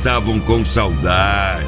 estavam com saudade.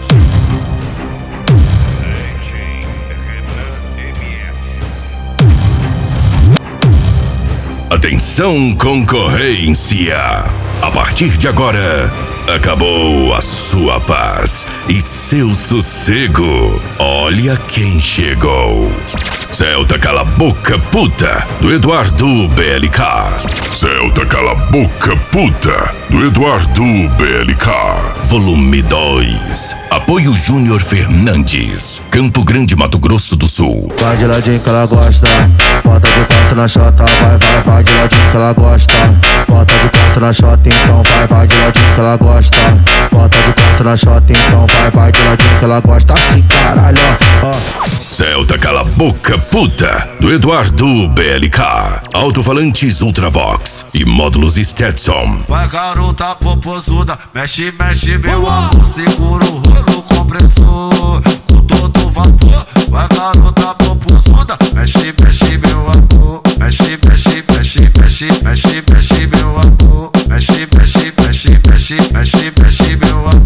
Atenção, concorrência! A partir de agora, acabou a sua paz e seu sossego. Olha quem chegou. Celta Cala Boca Puta, do Eduardo BLK. Celta Cala Boca Puta, do Eduardo BLK. Volume 2. Apoio Júnior Fernandes, Campo Grande, Mato Grosso do Sul. Vai de ladinho que ela gosta, bota de quatro na chota, vai de ladinho que ela gosta. Bota de quatro na chota, então vai de ladinho que ela gosta. Bota de quatro na chota, então vai de ladinho que ela gosta. Assim, caralho, ó. Celta Cala Boca Puta, do Eduardo BLK. Alto-falantes Ultravox e módulos Stetson. Vai garota popozuda, mexe, mexe meu amor. Segura o rolo compressor com todo vapor. Vai garota popozuda, mexe, mexe meu amor. Mexe, mexe, mexe, mexe, mexe, mexe meu amor. Mexe, mexe, mexe, mexe, mexe, mexe meu amor.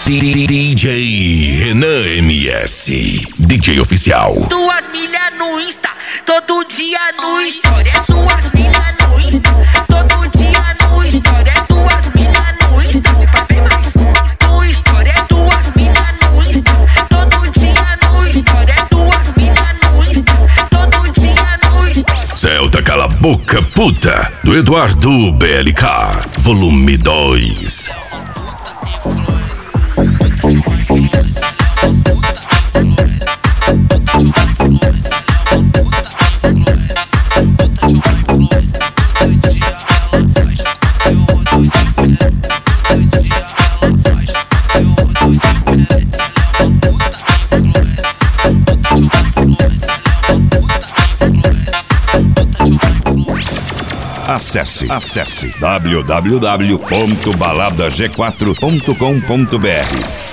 DJ Renan MS, DJ oficial. Duas milhas no Insta, todo dia no Story. É duas milhas no Insta, todo dia no Story. É duas milhas no Insta, se pá bem mais. No Story é duas milhas no Insta, todo dia no Story. É duas milhas no Insta, todo dia no Story. Celta Cala Boca Puta, do Eduardo BLK. Volume 2. Acesse www.baladag4.com.br